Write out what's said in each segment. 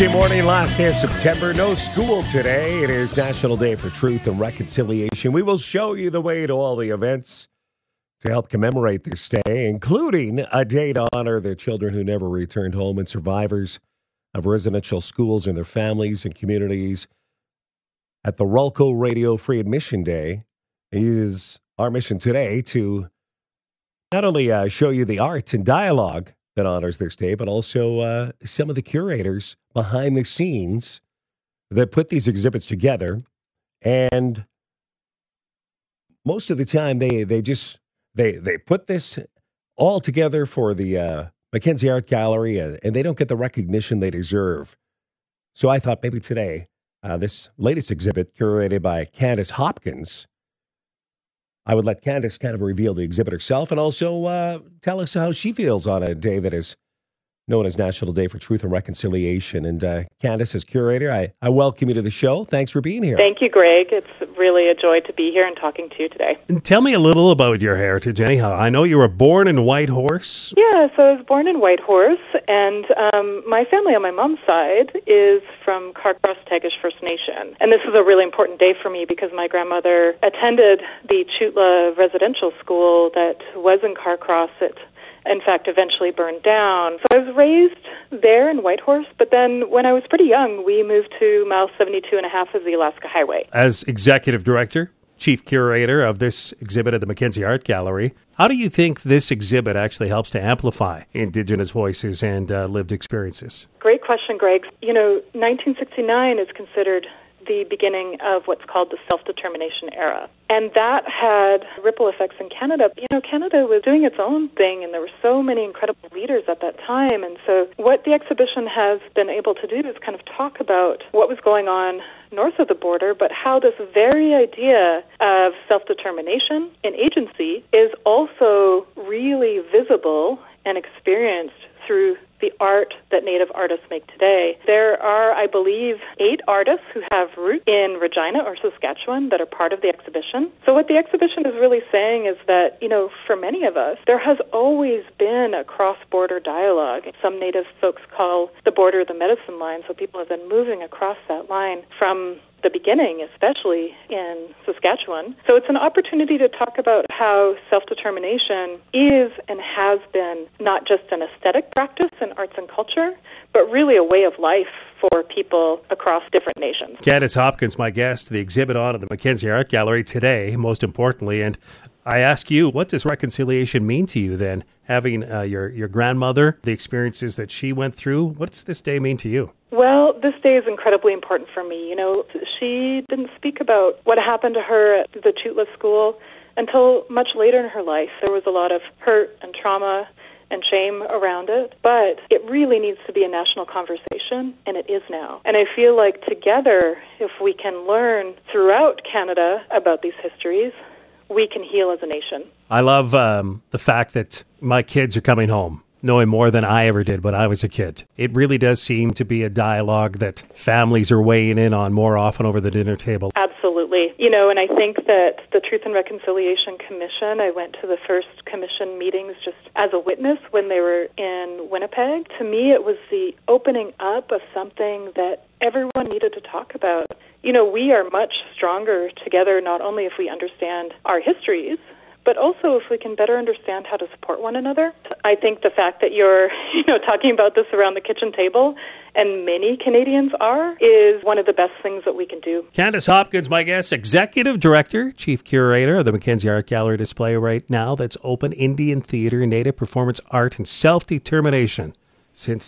Tuesday morning, last day of September. No school today. It is National Day for Truth and Reconciliation. We will show you the way to all the events to help commemorate this day, including a day to honor the children who never returned home and survivors of residential schools and their families and communities. At the Rulco Radio Free Admission Day, it is our mission today to not only show you the art and dialogue that honors this day, but also some of the curators behind the scenes that put these exhibits together. And most of the time, they put this all together for the Mackenzie Art Gallery, and they don't get the recognition they deserve. So I thought maybe today, this latest exhibit curated by Candace Hopkins, I would let Candace kind of reveal the exhibit herself and also tell us how she feels on a day that is known as National Day for Truth and Reconciliation. And Candace, as curator, I welcome you to the show. Thanks for being here. Thank you, Greg. It's really a joy to be here and talking to you today. And tell me a little about your heritage, anyhow. I know you were born in Whitehorse. Yeah, so I was born in Whitehorse, and my family on my mom's side is from Carcross-Tagish First Nation. And this is a really important day for me because my grandmother attended the Chutla residential school that was in Carcross. It, in fact, eventually burned down. So I was raised there in Whitehorse, but then when I was pretty young, we moved to mile 72 and a half of the Alaska Highway. As executive director, chief curator of this exhibit at the Mackenzie Art Gallery, how do you think this exhibit actually helps to amplify Indigenous voices and lived experiences? Great question, Greg. 1969 is considered the beginning of what's called the self-determination era. And that had ripple effects in Canada. Canada was doing its own thing, and there were so many incredible leaders at that time. And so what the exhibition has been able to do is kind of talk about what was going on north of the border, but how this very idea of self-determination and agency is also really visible and experienced through the art that Native artists make today. There are, I believe, 8 artists who have roots in Regina or Saskatchewan that are part of the exhibition. So what the exhibition is really saying is that, for many of us, there has always been a cross-border dialogue. Some Native folks call the border the medicine line, so people have been moving across that line from the beginning, especially in Saskatchewan. So it's an opportunity to talk about how self-determination is and has been not just an aesthetic practice in arts and culture, but really a way of life for people across different nations. Candace Hopkins, my guest, the exhibit on at the Mackenzie Art Gallery today, most importantly. And I ask you, what does reconciliation mean to you then? Having your grandmother, the experiences that she went through, what's this day mean to you? Well, this day is incredibly important for me. She didn't speak about what happened to her at the Chutla school until much later in her life. There was a lot of hurt and trauma and shame around it, but it really needs to be a national conversation, and it is now. And I feel like together, if we can learn throughout Canada about these histories, we can heal as a nation. I love the fact that my kids are coming home, knowing more than I ever did when I was a kid. It really does seem to be a dialogue that families are weighing in on more often over the dinner table. Absolutely. And I think that the Truth and Reconciliation Commission, I went to the first commission meetings just as a witness when they were in Winnipeg. To me, it was the opening up of something that everyone needed to talk about. We are much stronger together, not only if we understand our histories, but also if we can better understand how to support one another. I think the fact that you're, talking about this around the kitchen table, and many Canadians are, is one of the best things that we can do. Candace Hopkins, my guest, executive director, chief curator of the Mackenzie Art Gallery display right now that's open, Indian theater, Native performance art, and self-determination since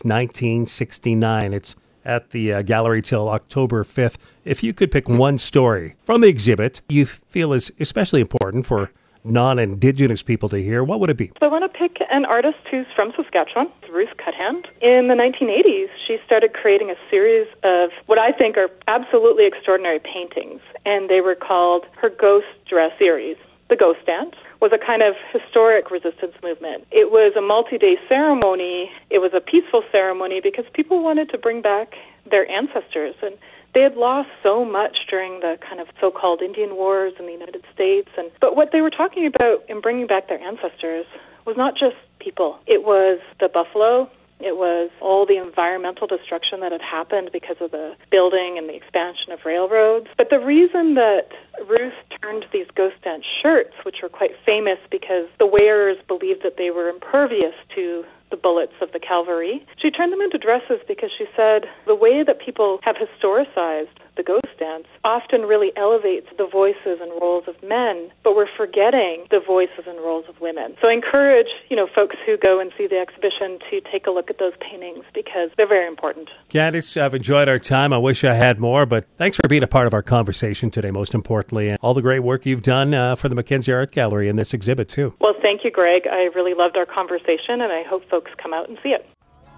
1969. It's at the gallery till October 5th. If you could pick one story from the exhibit you feel is especially important for non-Indigenous people to hear, what would it be? So I want to pick an artist who's from Saskatchewan, Ruth Cuthand. In the 1980s, she started creating a series of what I think are absolutely extraordinary paintings, and they were called her Ghost Dress series. The Ghost Dance was a kind of historic resistance movement. It was a multi-day ceremony. It was a peaceful ceremony because people wanted to bring back their ancestors, and they had lost so much during the kind of so-called Indian Wars in the United States. But what they were talking about in bringing back their ancestors was not just people. It was the buffalo, It was all the environmental destruction that had happened because of the building and the expansion of railroads. But the reason that Ruth turned these ghost dance shirts, which were quite famous because the wearers believed that they were impervious to the bullets of the cavalry, she turned them into dresses because she said the way that people have historicized the ghost dance often really elevates the voices and roles of men, but we're forgetting the voices and roles of women. So I encourage, folks who go and see the exhibition to take a look at those paintings because they're very important. Candice, I've enjoyed our time. I wish I had more, but thanks for being a part of our conversation today, most importantly, and all the great work you've done for the Mackenzie Art Gallery in this exhibit, too. Well, thank you, Greg. I really loved our conversation, and I hope folks come out and see it.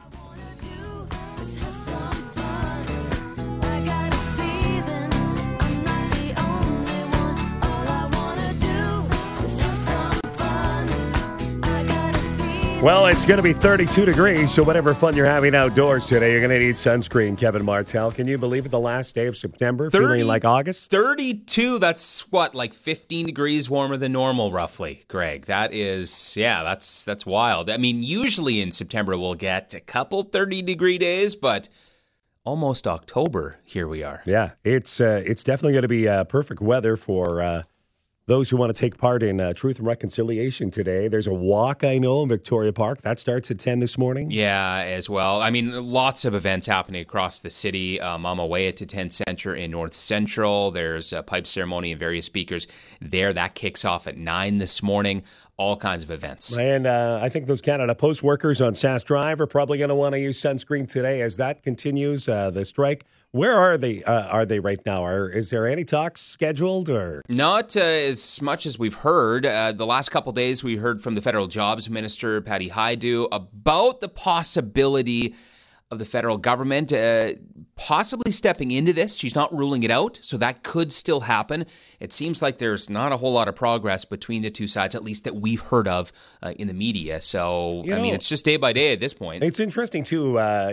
Well, it's going to be 32 degrees, so whatever fun you're having outdoors today, you're going to need sunscreen, Kevin Martel. Can you believe it? The last day of September, feeling like August? 32, that's what, like 15 degrees warmer than normal, roughly, Greg. That is, that's wild. I mean, usually in September we'll get a couple 30-degree days, but almost October, here we are. Yeah, it's definitely going to be perfect weather for those who want to take part in Truth and Reconciliation today. There's a walk, I know, in Victoria Park. That starts at 10 this morning. Yeah, as well. I mean, lots of events happening across the city. I'm on my way to Tenn Centre in North Central. There's a pipe ceremony and various speakers there. That kicks off at 9 this morning. All kinds of events. And I think those Canada Post workers on Sass Drive are probably going to want to use sunscreen today as that continues, the strike. Where are they right now? Is there any talks scheduled? Or not as much as we've heard. The last couple of days, we heard from the federal jobs minister, Patty Hajdu, about the possibility of the federal government possibly stepping into this. She's not ruling it out, so that could still happen. It seems like there's not a whole lot of progress between the two sides, at least that we've heard of in the media. So, I mean, it's just day by day at this point. It's interesting, too,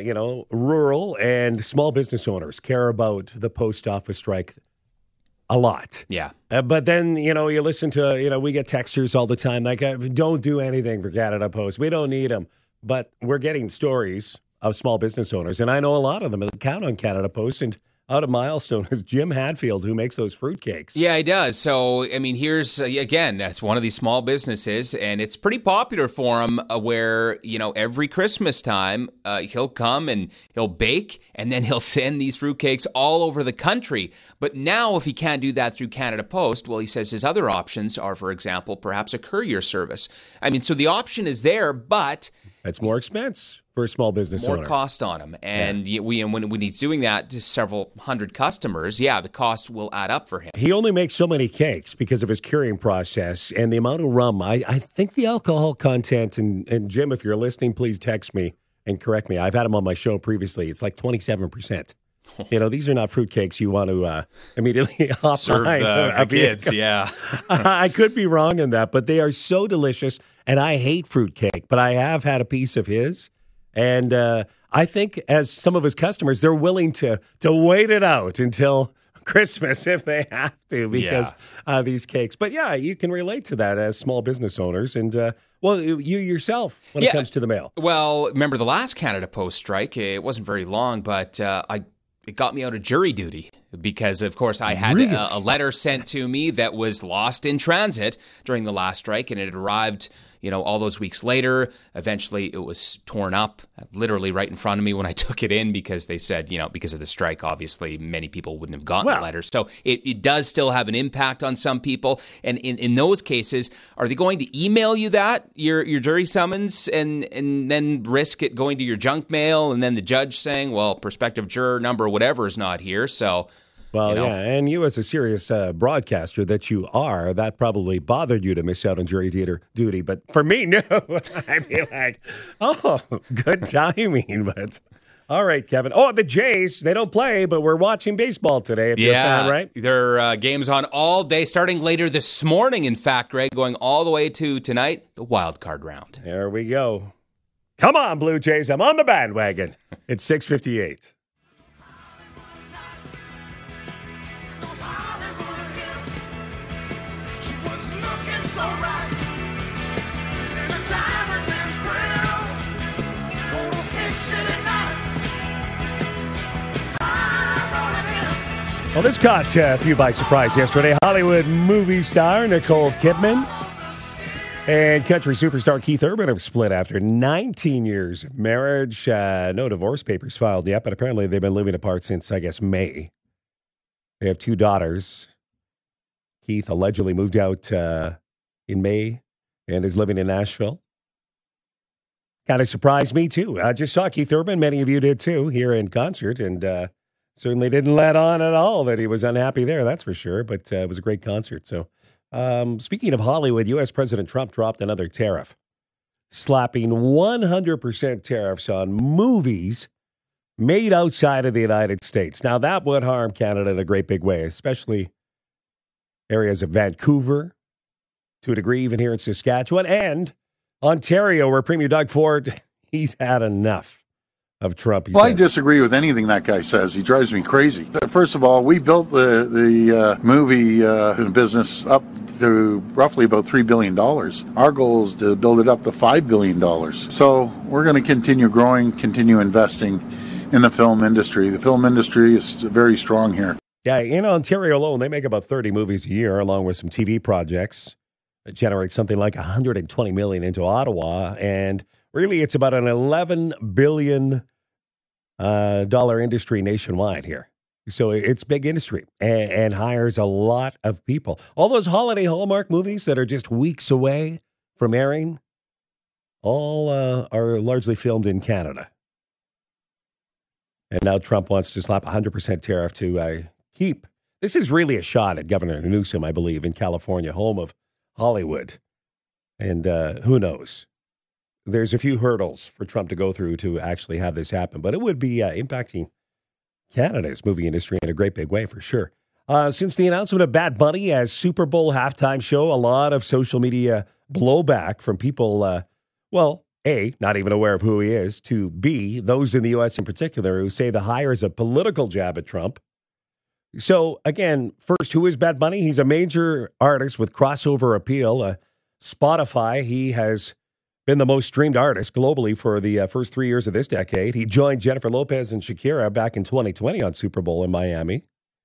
rural and small business owners care about the post office strike a lot. Yeah. But then, you listen to, we get texters all the time like, don't do anything for Canada Post. We don't need them. But we're getting stories of small business owners, and I know a lot of them that count on Canada Post. And out of Milestone is Jim Hadfield, who makes those fruitcakes. Yeah, he does. So, I mean, here's, again, that's one of these small businesses, and it's pretty popular for him where, every Christmas time, he'll come and he'll bake, and then he'll send these fruitcakes all over the country. But now, if he can't do that through Canada Post, well, he says his other options are, for example, perhaps a courier service. I mean, so the option is there, but it's more expense for a small business owner. More cost on him. And when he's doing that to several hundred customers, the cost will add up for him. He only makes so many cakes because of his curing process and the amount of rum. I think the alcohol content, and Jim, if you're listening, please text me and correct me. I've had him on my show previously. It's like 27%. These are not fruitcakes you want to immediately serve the kids. Yeah. I could be wrong in that, but they are so delicious. And I hate fruitcake, but I have had a piece of his. And I think as some of his customers, they're willing to wait it out until Christmas if they have to because these cakes. But you can relate to that as small business owners. And you yourself when it comes to the mail. Well, remember the last Canada Post strike? It wasn't very long, but it got me out of jury duty because, of course, I had a letter sent to me that was lost in transit during the last strike, and it had arrived all those weeks later. Eventually, it was torn up literally right in front of me when I took it in because they said, because of the strike, obviously, many people wouldn't have gotten the letter. So it does still have an impact on some people. And in those cases, are they going to email you that, your jury summons, and then risk it going to your junk mail and then the judge saying, well, prospective juror number whatever is not here, so... Well, and you as a serious broadcaster that you are, that probably bothered you to miss out on jury duty. But for me, no. I'd be like, good timing. But all right, Kevin. Oh, the Jays, they don't play, but we're watching baseball today, if you're a fan, right? There are games on all day, starting later this morning, in fact, Greg, going all the way to tonight, the wild card round. There we go. Come on, Blue Jays. I'm on the bandwagon. It's 6:58. Well, this caught a few by surprise yesterday. Hollywood movie star Nicole Kidman and country superstar Keith Urban have split after 19 years of marriage. No divorce papers filed yet, but apparently they've been living apart since, I guess, May. They have 2 daughters. Keith allegedly moved out in May and is living in Nashville. Kind of surprised me, too. I just saw Keith Urban. Many of you did, too, here in concert, and certainly didn't let on at all that he was unhappy there, that's for sure, but it was a great concert. So, speaking of Hollywood, U.S. President Trump dropped another tariff, slapping 100% tariffs on movies made outside of the United States. Now, that would harm Canada in a great big way, especially areas of Vancouver, to a degree even here in Saskatchewan, and Ontario, where Premier Doug Ford, he's had enough of Trump. I disagree with anything that guy says. He drives me crazy. First of all, we built the movie business up to roughly about $3 billion. Our goal is to build it up to $5 billion. So we're going to continue growing, continue investing in the film industry. The film industry is very strong here. Yeah, in Ontario alone, they make about 30 movies a year, along with some TV projects. It generates something like $120 million into Ottawa, and really it's about an $11 billion industry nationwide here. So it's big industry and hires a lot of people. All those holiday Hallmark movies that are just weeks away from airing, all are largely filmed in Canada. And now Trump wants to slap 100% tariff to keep. This is really a shot at Governor Newsom, I believe, in California, home of Hollywood. And who knows? There's a few hurdles for Trump to go through to actually have this happen, but it would be impacting Canada's movie industry in a great big way for sure. Since the announcement of Bad Bunny as Super Bowl halftime show, a lot of social media blowback from people, A, not even aware of who he is, to B, those in the U.S. in particular who say the hire is a political jab at Trump. So, again, first, who is Bad Bunny? He's a major artist with crossover appeal. Spotify, he has been the most streamed artist globally for the first 3 years of this decade. He joined Jennifer Lopez and Shakira back in 2020 on Super Bowl in Miami.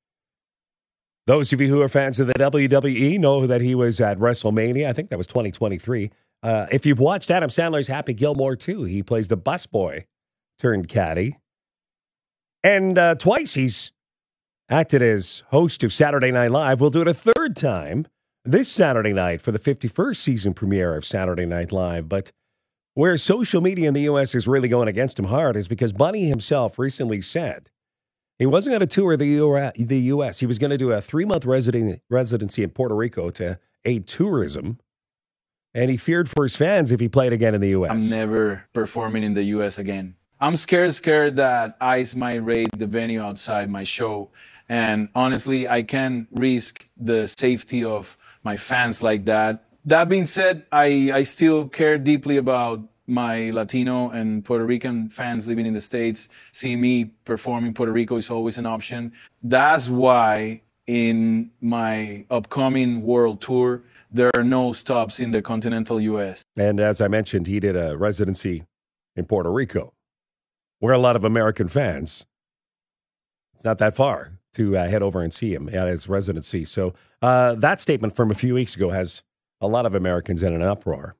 Those of you who are fans of the WWE know that he was at WrestleMania. I think that was 2023. If you've watched Adam Sandler's Happy Gilmore 2, he plays the busboy turned caddy. And twice he's acted as host of Saturday Night Live. We'll do it a third time this Saturday night for the 51st season premiere of Saturday Night Live. But where social media in the U.S. is really going against him hard is because Bunny himself recently said he wasn't going to tour the U.S. He was going to do a 3-month residency in Puerto Rico to aid tourism. And he feared for his fans if he played again in the U.S. I'm never performing in the U.S. again. I'm scared that ICE might raid the venue outside my show. And honestly, I can't risk the safety of my fans like that. That being said, I still care deeply about my Latino and Puerto Rican fans living in the States. Seeing me perform in Puerto Rico is always an option. That's why in my upcoming world tour, there are no stops in the continental U.S. And as I mentioned, he did a residency in Puerto Rico, where a lot of American fans, it's not that far to head over and see him at his residency. So that statement from a few weeks ago has a lot of Americans in an uproar.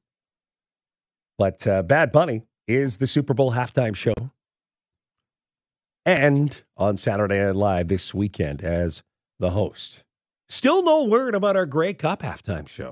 But Bad Bunny is the Super Bowl halftime show and on Saturday Night Live this weekend as the host. Still no word about our Grey Cup halftime show.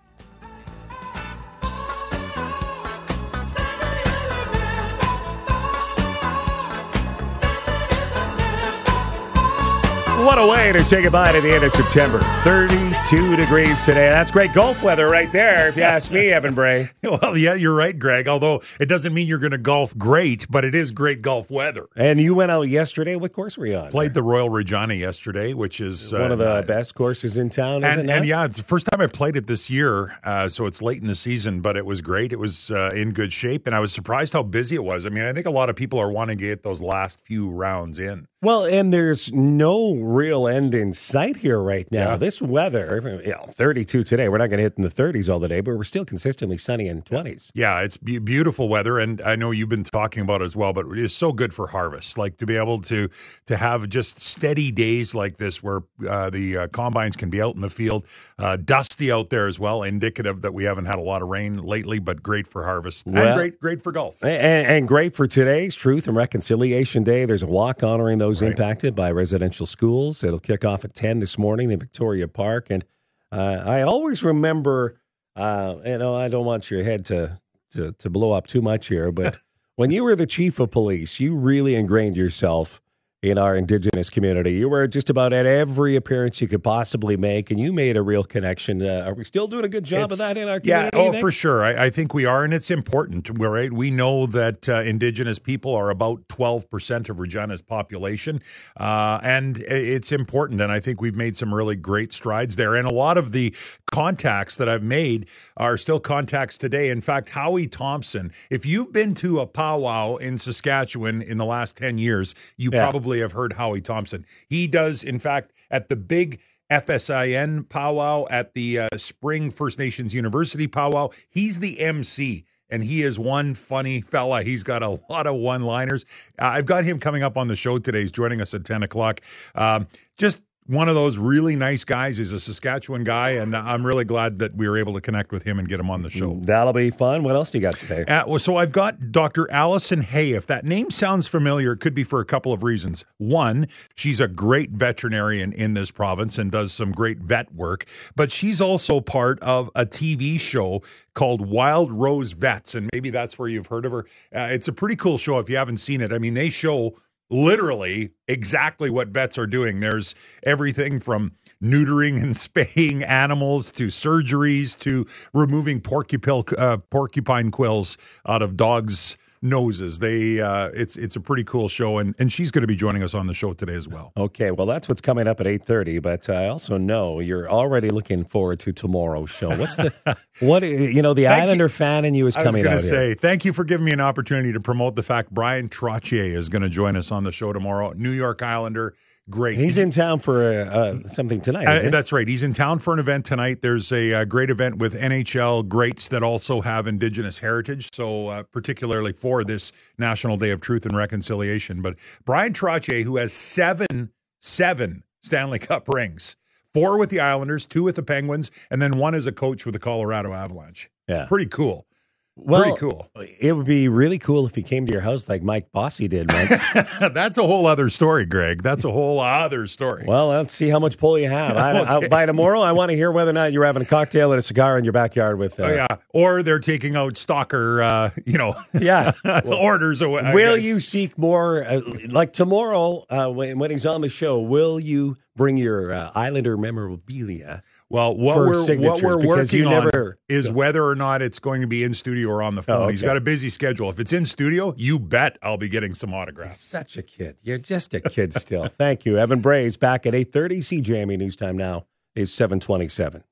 What a way to say goodbye to the end of September. 32 degrees today. That's great golf weather right there, if you ask me, Evan Bray. Well, yeah, you're right, Greg, although it doesn't mean you're going to golf great, but it is great golf weather. And you went out yesterday. What course were you on? Played the Royal Regina yesterday, which is one of the best courses in town, isn't it? And yeah, it's the first time I played it this year, so it's late in the season, but it was great. It was in good shape, and I was surprised how busy it was. I mean, I think a lot of people are wanting to get those last few rounds in. Well, and there's no real end in sight here right now. Yeah. This weather, 32 today. We're not going to hit in the 30s all the day, but we're still consistently sunny in 20s. Yeah, it's beautiful weather, and I know you've been talking about it as well, but it is so good for harvest. Like to be able to have just steady days like this where the combines can be out in the field, dusty out there as well, indicative that we haven't had a lot of rain lately, but great for harvest. Well, and great for golf. And great for today's Truth and Reconciliation Day. There's a walk honoring those impacted by residential schools. It'll kick off at 10 this morning in Victoria Park. And I always remember, I don't want your head to blow up too much here, but when you were the chief of police, you really ingrained yourself in our Indigenous community. You were just about at every appearance you could possibly make, and you made a real connection. Are we still doing a good job of that in our community? Yeah, for sure. I think we are, and it's important. Right? We know that Indigenous people are about 12% of Regina's population, and it's important, and I think we've made some really great strides there. And a lot of the contacts that I've made are still contacts today. In fact, Howie Thompson, if you've been to a powwow in Saskatchewan in the last 10 years, you probably have heard Howie Thompson. He does, in fact, at the big FSIN powwow, at the Spring First Nations University powwow, he's the MC. And he is one funny fella. He's got a lot of one-liners. I've got him coming up on the show today. He's joining us at 10 o'clock. Just one of those really nice guys. He's a Saskatchewan guy, and I'm really glad that we were able to connect with him and get him on the show. That'll be fun. What else do you got today? So I've got Dr. Allison Hay. If that name sounds familiar, it could be for a couple of reasons. One, she's a great veterinarian in this province and does some great vet work, but she's also part of a TV show called Wild Rose Vets, and maybe that's where you've heard of her. It's a pretty cool show if you haven't seen it. I mean, they show literally exactly what vets are doing. There's everything from neutering and spaying animals to surgeries to removing porcupine quills out of dogs' noses. It's a pretty cool show, and she's going to be joining us on the show today as well. Okay, well, that's what's coming up at 8:30, but I also know you're already looking forward to tomorrow's show. What's the the Islander fan in you is coming out here. I was going to say, thank you for giving me an opportunity to promote the fact Brian Trottier is going to join us on the show tomorrow. New York Islander. Great. He's in town for something tonight, isn't he? That's right. He's in town for an event tonight. There's a great event with NHL greats that also have Indigenous heritage, so particularly for this National Day of Truth and Reconciliation. But Brian Trottier, who has seven Stanley Cup rings, 4 with the Islanders, 2 with the Penguins, and then 1 as a coach with the Colorado Avalanche. Yeah. Pretty cool. Well, pretty cool. It would be really cool if he came to your house like Mike Bossy did once. That's a whole other story, Greg. That's a whole other story. Well, let's see how much pull you have. Okay. By tomorrow, I want to hear whether or not you're having a cocktail and a cigar in your backyard with... Or they're taking out stalker, orders. Will you seek more... like tomorrow, when he's on the show, will you bring your Islander memorabilia? Well, what we're working on is whether or not it's going to be in studio or on the phone. He's got a busy schedule. If it's in studio, you bet I'll be getting some autographs. Such a kid. You're just a kid still. Thank you. Evan Bray's back at 8:30. CJME News Time now is 7:27.